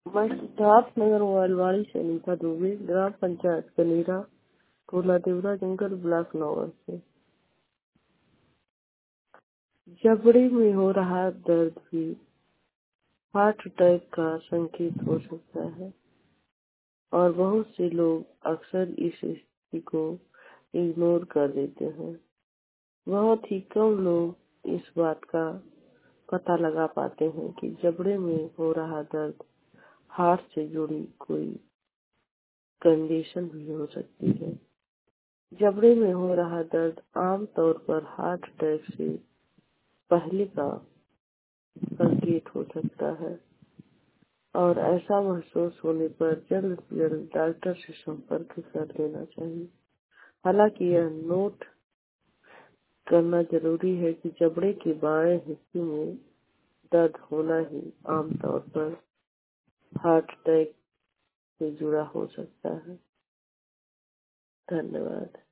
मैं सिद्धार्थनगर मोबाइलवाड़ी से नीता दुबे, ग्राम पंचायत कनेरा, टोला देवरा जंगल, ब्लॉक नौगढ़ से। जबड़े में हो रहा दर्द भी हार्ट अटैक का संकेत हो सकता है और बहुत से लोग अक्सर इस स्थिति को इग्नोर कर देते हैं। बहुत ही कम लोग इस बात का पता लगा पाते हैं कि जबड़े में हो रहा दर्द हार्ट से जुड़ी कोई कंडीशन भी हो सकती है। जबड़े में हो रहा दर्द आमतौर पर हार्ट अटैक से पहले का संकेत हो सकता है और ऐसा महसूस होने पर जल्द से जल्द डॉक्टर से संपर्क कर लेना चाहिए। हालांकि यह नोट करना जरूरी है कि जबड़े के बाएं हिस्से में दर्द होना ही आमतौर पर हार्ट अटैक से जुड़ा हो सकता है। धन्यवाद।